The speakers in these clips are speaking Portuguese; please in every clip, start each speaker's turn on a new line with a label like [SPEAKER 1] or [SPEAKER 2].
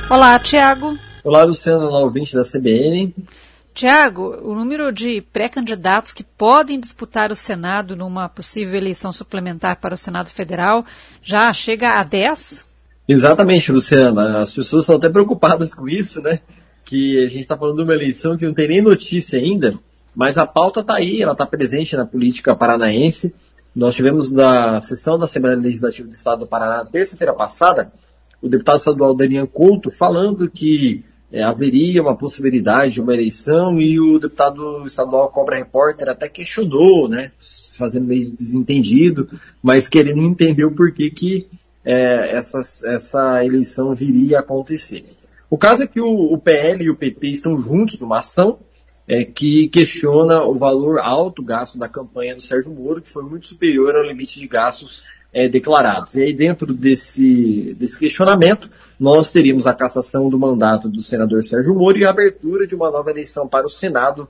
[SPEAKER 1] Olá, Tiago.
[SPEAKER 2] Olá, Luciano, olá, ouvinte da CBN.
[SPEAKER 1] Tiago, o número de pré-candidatos que podem disputar o Senado numa possível eleição suplementar para o Senado Federal já chega a 10?
[SPEAKER 2] Exatamente, Luciano. As pessoas estão até preocupadas com isso, né? Que a gente está falando de uma eleição que não tem nem notícia ainda, mas a pauta está aí, ela está presente na política paranaense. Nós tivemos na sessão da Assembleia Legislativa do Estado do Paraná, terça-feira passada, o deputado estadual Daniel Couto falando que haveria uma possibilidade de uma eleição, e o deputado estadual Cobra Repórter até questionou, né, fazendo meio de desentendido, mas que ele não entendeu por que essa eleição viria a acontecer. O caso é que o PL e o PT estão juntos numa ação que questiona o valor alto gasto da campanha do Sérgio Moro, que foi muito superior ao limite de gastos declarados. E aí, dentro desse questionamento, nós teríamos a cassação do mandato do senador Sérgio Moro e a abertura de uma nova eleição para o Senado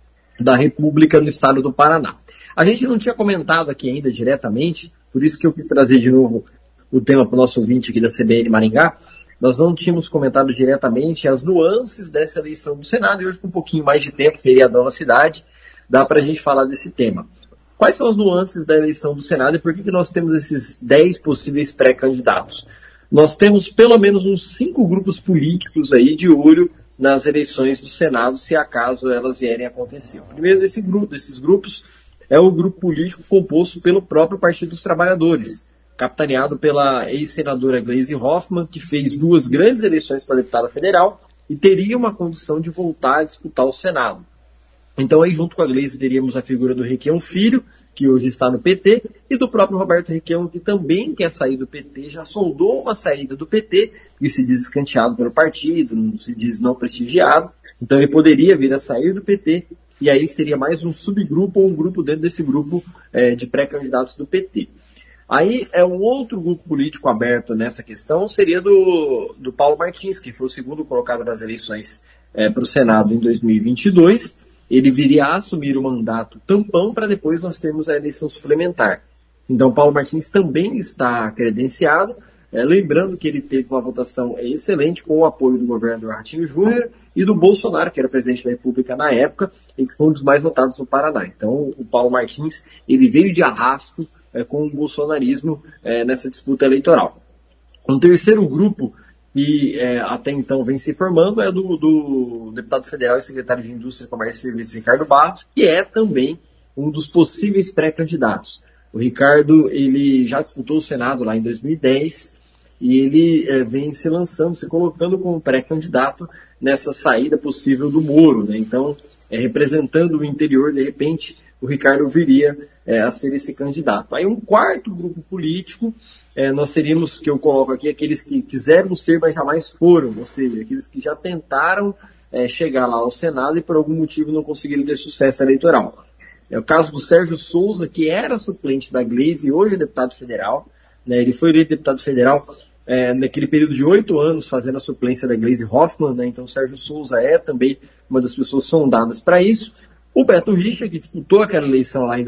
[SPEAKER 2] da República no estado do Paraná. A gente não tinha comentado aqui ainda diretamente, por isso que eu quis trazer de novo o tema para o nosso ouvinte aqui da CBN Maringá. Nós não tínhamos comentado diretamente as nuances dessa eleição do Senado, e hoje, com um pouquinho mais de tempo, feriadão na cidade, dá para a gente falar desse tema. Quais são as nuances da eleição do Senado e por que nós temos esses 10 possíveis pré-candidatos? Nós temos pelo menos uns 5 grupos políticos aí de olho nas eleições do Senado, se acaso elas vierem a acontecer. O primeiro desses grupos é o grupo político composto pelo próprio Partido dos Trabalhadores, capitaneado pela ex-senadora Gleisi Hoffmann, que fez 2 grandes eleições para deputada federal e teria uma condição de voltar a disputar o Senado. Então, aí, junto com a Gleisi, teríamos a figura do Requião Filho, que hoje está no PT, e do próprio Roberto Requião, que também quer sair do PT, já sondou uma saída do PT, que se diz escanteado pelo partido, se diz não prestigiado. Então, ele poderia vir a sair do PT, e aí seria mais um subgrupo ou um grupo dentro desse grupo de pré-candidatos do PT. Aí, um outro grupo político aberto nessa questão seria do Paulo Martins, que foi o segundo colocado nas eleições para o Senado em 2022. Ele viria a assumir o mandato tampão para depois nós termos a eleição suplementar. Então, Paulo Martins também está credenciado, lembrando que ele teve uma votação excelente com o apoio do governador Ratinho Júnior e do Bolsonaro, que era presidente da República na época, e que foi um dos mais votados no Paraná. Então, o Paulo Martins, ele veio de arrasto com o bolsonarismo nessa disputa eleitoral. Um terceiro grupo que até então vem se formando é do deputado federal e secretário de Indústria, Comércio e Serviços, Ricardo Barros, que é também um dos possíveis pré-candidatos. O Ricardo, ele já disputou o Senado lá em 2010 e ele vem se lançando, se colocando como pré-candidato nessa saída possível do Moro, né? Então, representando o interior, de repente, o Ricardo viria a ser esse candidato. Aí um quarto grupo político, nós teríamos, que eu coloco aqui, aqueles que quiseram ser, mas jamais foram, ou seja, aqueles que já tentaram chegar lá ao Senado e por algum motivo não conseguiram ter sucesso eleitoral. É o caso do Sérgio Souza, que era suplente da Gleisi e hoje é deputado federal, né? Ele foi eleito deputado federal naquele período de 8 anos, fazendo a suplência da Gleisi Hoffmann, né? Então o Sérgio Souza é também uma das pessoas sondadas para isso. O Beto Richa, que disputou aquela eleição lá em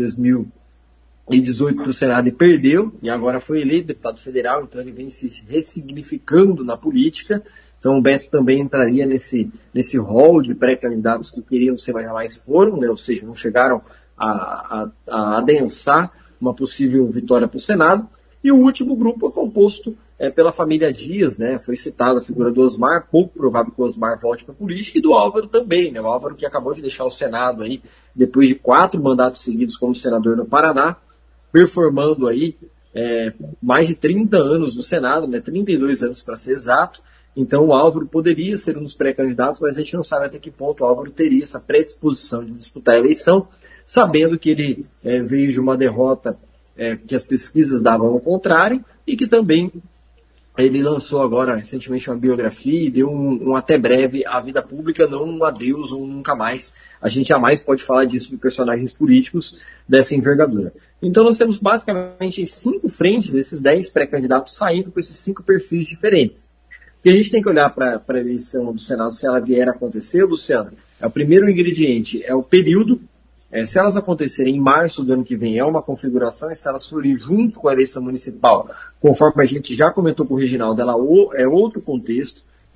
[SPEAKER 2] 2018 para o Senado e perdeu, e agora foi eleito deputado federal, então ele vem se ressignificando na política. Então o Beto também entraria nesse rol de pré-candidatos que queriam ser, mas jamais foram, né? Ou seja, não chegaram a adensar uma possível vitória para o Senado. E o último grupo é composto pela família Dias, né? Foi citada a figura do Osmar, pouco provável que o Osmar volte para a política, e do Álvaro também, né? O Álvaro, que acabou de deixar o Senado aí, depois de 4 mandatos seguidos como senador no Paraná, performando aí mais de 30 anos no Senado, né? 32 anos para ser exato. Então o Álvaro poderia ser um dos pré-candidatos, mas a gente não sabe até que ponto o Álvaro teria essa predisposição de disputar a eleição, sabendo que ele veio de uma derrota que as pesquisas davam ao contrário, e que também ele lançou agora recentemente uma biografia e deu um até breve à vida pública, não um adeus ou um nunca mais. A gente jamais pode falar disso de personagens políticos dessa envergadura. Então nós temos basicamente 5 frentes, esses 10 pré-candidatos saindo com esses 5 perfis diferentes. O que a gente tem que olhar para a eleição do Senado, se ela vier a acontecer, Luciano, o primeiro ingrediente é o período. Se elas acontecerem em março do ano que vem, é uma configuração, e se elas forem junto com a eleição municipal, conforme a gente já comentou com o Reginaldo, ela é outro contexto.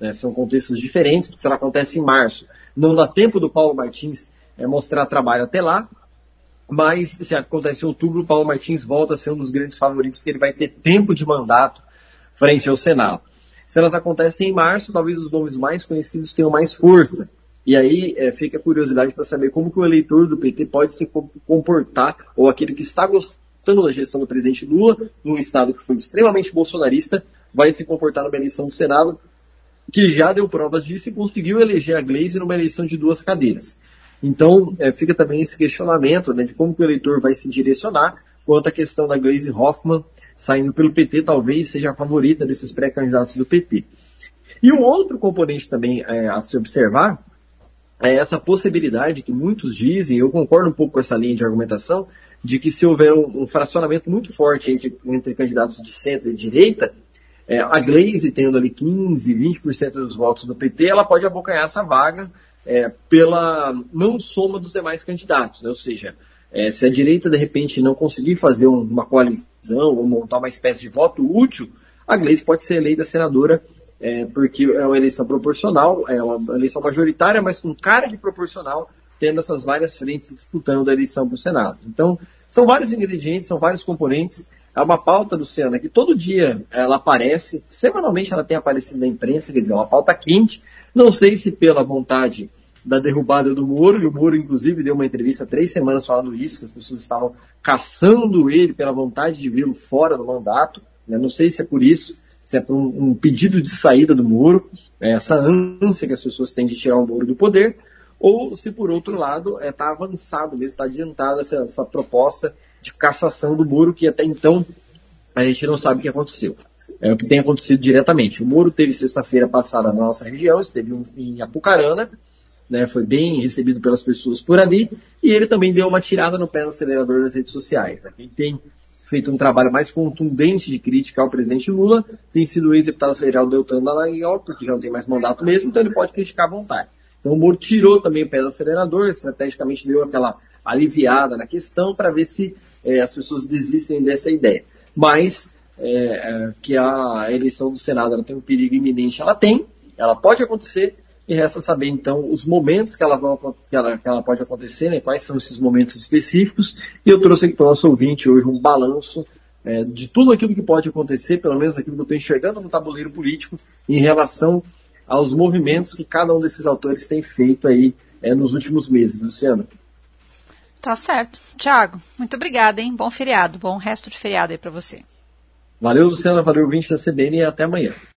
[SPEAKER 2] né? São contextos diferentes, porque se ela acontece em março, não dá tempo do Paulo Martins mostrar trabalho até lá, mas se acontece em outubro, o Paulo Martins volta a ser um dos grandes favoritos, porque ele vai ter tempo de mandato frente ao Senado. Se elas acontecem em março, talvez os nomes mais conhecidos tenham mais força. E aí fica a curiosidade para saber como que o eleitor do PT pode se comportar, ou aquele que está gostando da gestão do presidente Lula, num estado que foi extremamente bolsonarista, vai se comportar numa eleição do Senado, que já deu provas disso e conseguiu eleger a Gleisi numa eleição de 2 cadeiras. Então, fica também esse questionamento, né, de como que o eleitor vai se direcionar quanto à questão da Gleisi Hoffmann saindo pelo PT, talvez seja a favorita desses pré-candidatos do PT. E um outro componente também a se observar é essa possibilidade que muitos dizem, eu concordo um pouco com essa linha de argumentação, de que se houver um fracionamento muito forte entre candidatos de centro e direita, a Gleisi tendo ali 15%, 20% dos votos do PT, ela pode abocanhar essa vaga pela não soma dos demais candidatos, né? Ou seja, se a direita de repente não conseguir fazer uma coalizão ou montar uma espécie de voto útil, a Gleisi pode ser eleita senadora, porque é uma eleição proporcional, é uma eleição majoritária, mas com cara de proporcional, tendo essas várias frentes disputando a eleição para o Senado. Então, são vários ingredientes, são vários componentes. É uma pauta, Luciana, que todo dia ela aparece, semanalmente ela tem aparecido na imprensa, quer dizer, é uma pauta quente. Não sei se pela vontade da derrubada do Moro, e o Moro, inclusive, deu uma entrevista há 3 semanas falando isso, que as pessoas estavam caçando ele pela vontade de vê-lo fora do mandato, né? Não sei se é por isso, se é por um pedido de saída do Moro, essa ânsia que as pessoas têm de tirar o Moro do poder, ou se, por outro lado, está avançado mesmo, está adiantada essa proposta de cassação do Moro, que até então a gente não sabe o que aconteceu. É o que tem acontecido diretamente. O Moro teve sexta-feira passada na nossa região, esteve em Apucarana, né, foi bem recebido pelas pessoas por ali, e ele também deu uma tirada no pé no acelerador das redes sociais. Né? Quem tem feito um trabalho mais contundente de crítica ao presidente Lula tem sido o ex-deputado federal Deltan Dallagnol, porque já não tem mais mandato mesmo, então ele pode criticar à vontade. Então o Moro tirou também o pé do acelerador, estrategicamente deu aquela aliviada na questão para ver se as pessoas desistem dessa ideia. Mas que a eleição do Senado ela tem um perigo iminente, ela pode acontecer, e resta saber então os momentos que ela pode acontecer, né, quais são esses momentos específicos, e eu trouxe aqui para o nosso ouvinte hoje um balanço de tudo aquilo que pode acontecer, pelo menos aquilo que eu estou enxergando no tabuleiro político, em relação aos movimentos que cada um desses autores tem feito aí nos últimos meses. Luciano.
[SPEAKER 1] Tá certo. Tiago, muito obrigada, hein? Bom feriado, bom resto de feriado aí para você.
[SPEAKER 2] Valeu, Luciana, valeu, ouvinte da CBN, e até amanhã.